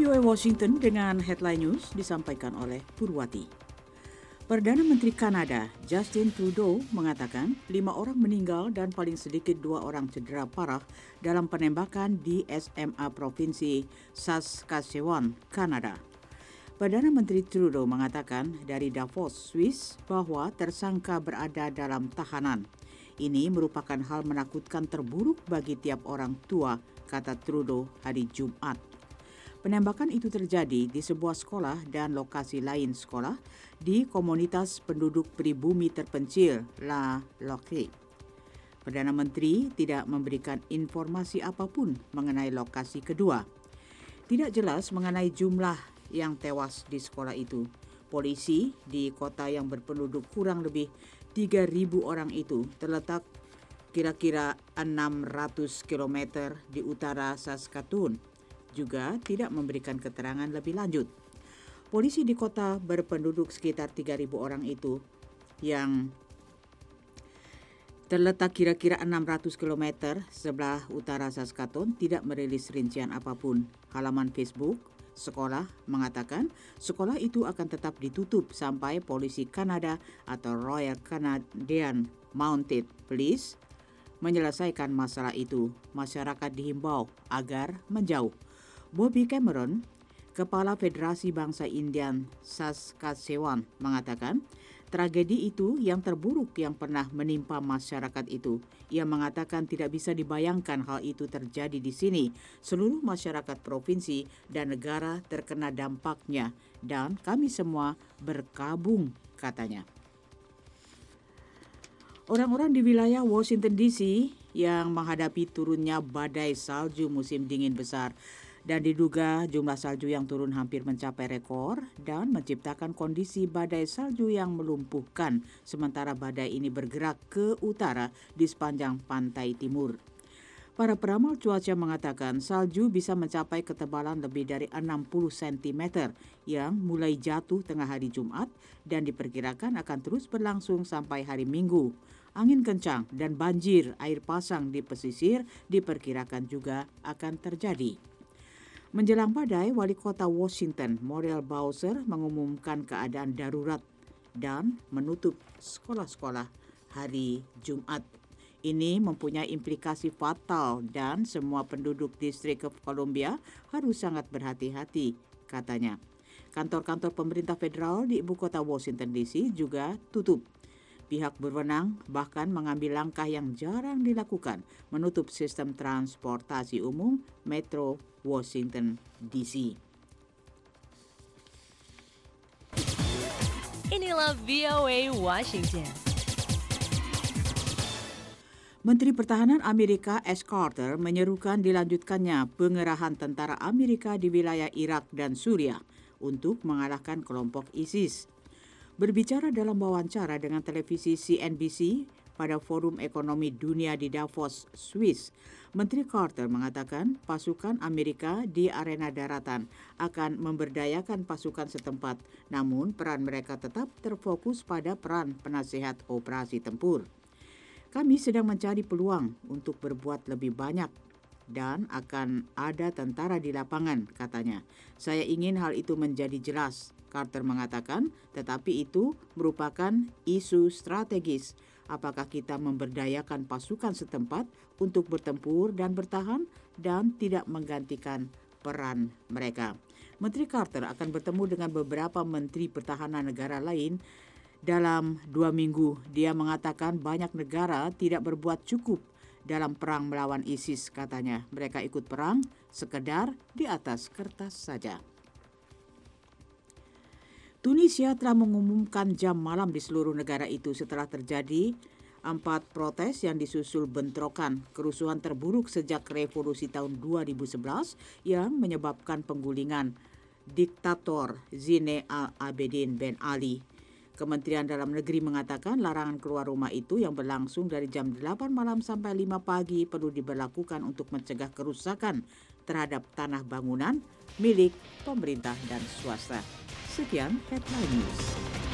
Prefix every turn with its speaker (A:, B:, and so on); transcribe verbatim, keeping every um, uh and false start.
A: V O A Washington dengan headline news disampaikan oleh Purwati. Perdana Menteri Kanada Justin Trudeau mengatakan lima orang meninggal dan paling sedikit dua orang cedera parah dalam penembakan di S M A Provinsi Saskatchewan, Kanada. Perdana Menteri Trudeau mengatakan dari Davos, Swiss bahwa tersangka berada dalam tahanan. Ini merupakan hal menakutkan terburuk bagi tiap orang tua, kata Trudeau hari Jumat. Penembakan itu terjadi di sebuah sekolah dan lokasi lain sekolah di komunitas penduduk pribumi terpencil La Loque. Perdana Menteri tidak memberikan informasi apapun mengenai lokasi kedua. Tidak jelas mengenai jumlah yang tewas di sekolah itu. Polisi di kota yang berpenduduk kurang lebih tiga ribu orang itu terletak kira-kira enam ratus kilometer di utara Saskatoon juga tidak memberikan keterangan lebih lanjut. Polisi di kota berpenduduk sekitar tiga ribu orang itu yang terletak kira-kira enam ratus kilometer sebelah utara Saskatoon tidak merilis rincian apapun. Halaman Facebook sekolah mengatakan sekolah itu akan tetap ditutup sampai polisi Kanada atau Royal Canadian Mounted Police menyelesaikan masalah itu. Masyarakat dihimbau agar menjauh. Bobby Cameron, Kepala Federasi Bangsa Indian Saskatchewan, mengatakan tragedi itu yang terburuk yang pernah menimpa masyarakat itu. Ia mengatakan tidak bisa dibayangkan hal itu terjadi di sini. Seluruh masyarakat provinsi dan negara terkena dampaknya dan kami semua berkabung, katanya. Orang-orang di wilayah Washington D C yang menghadapi turunnya badai salju musim dingin besar dan diduga jumlah salju yang turun hampir mencapai rekor dan menciptakan kondisi badai salju yang melumpuhkan sementara badai ini bergerak ke utara di sepanjang pantai timur. Para peramal cuaca mengatakan salju bisa mencapai ketebalan lebih dari enam puluh sentimeter yang mulai jatuh tengah hari Jumat dan diperkirakan akan terus berlangsung sampai hari Minggu. Angin kencang dan banjir air pasang di pesisir diperkirakan juga akan terjadi. Menjelang badai, Wali Kota Washington, Muriel Bowser, mengumumkan keadaan darurat dan menutup sekolah-sekolah hari Jumat. Ini mempunyai implikasi fatal dan semua penduduk District of Columbia harus sangat berhati-hati, katanya. Kantor-kantor pemerintah federal di ibu kota Washington D C juga tutup. Pihak berwenang bahkan mengambil langkah yang jarang dilakukan, menutup sistem transportasi umum Metro Washington D C.
B: Inilah V O A Washington.
A: Menteri Pertahanan Amerika Ash Carter menyerukan dilanjutkannya pengerahan tentara Amerika di wilayah Irak dan Suriah untuk mengalahkan kelompok ISIS. Berbicara dalam wawancara dengan televisi C N B C pada Forum Ekonomi Dunia di Davos, Swiss, Menteri Carter mengatakan pasukan Amerika di arena daratan akan memberdayakan pasukan setempat, namun peran mereka tetap terfokus pada peran penasihat operasi tempur. Kami sedang mencari peluang untuk berbuat lebih banyak dan akan ada tentara di lapangan, katanya. Saya ingin hal itu menjadi jelas, Carter mengatakan, tetapi itu merupakan isu strategis. Apakah kita memberdayakan pasukan setempat untuk bertempur dan bertahan dan tidak menggantikan peran mereka. Menteri Carter akan bertemu dengan beberapa menteri pertahanan negara lain dalam dua minggu. Dia mengatakan banyak negara tidak berbuat cukup dalam perang melawan ISIS, katanya. Mereka ikut perang sekedar di atas kertas saja. Tunisia telah mengumumkan jam malam di seluruh negara itu setelah terjadi empat protes yang disusul bentrokan, kerusuhan terburuk sejak revolusi tahun dua ribu sebelas yang menyebabkan penggulingan diktator Zine al-Abidin Ben Ali. Kementerian Dalam Negeri mengatakan larangan keluar rumah itu yang berlangsung dari jam delapan malam sampai lima pagi perlu diberlakukan untuk mencegah kerusakan terhadap tanah bangunan milik pemerintah dan swasta. Sekian Headline News.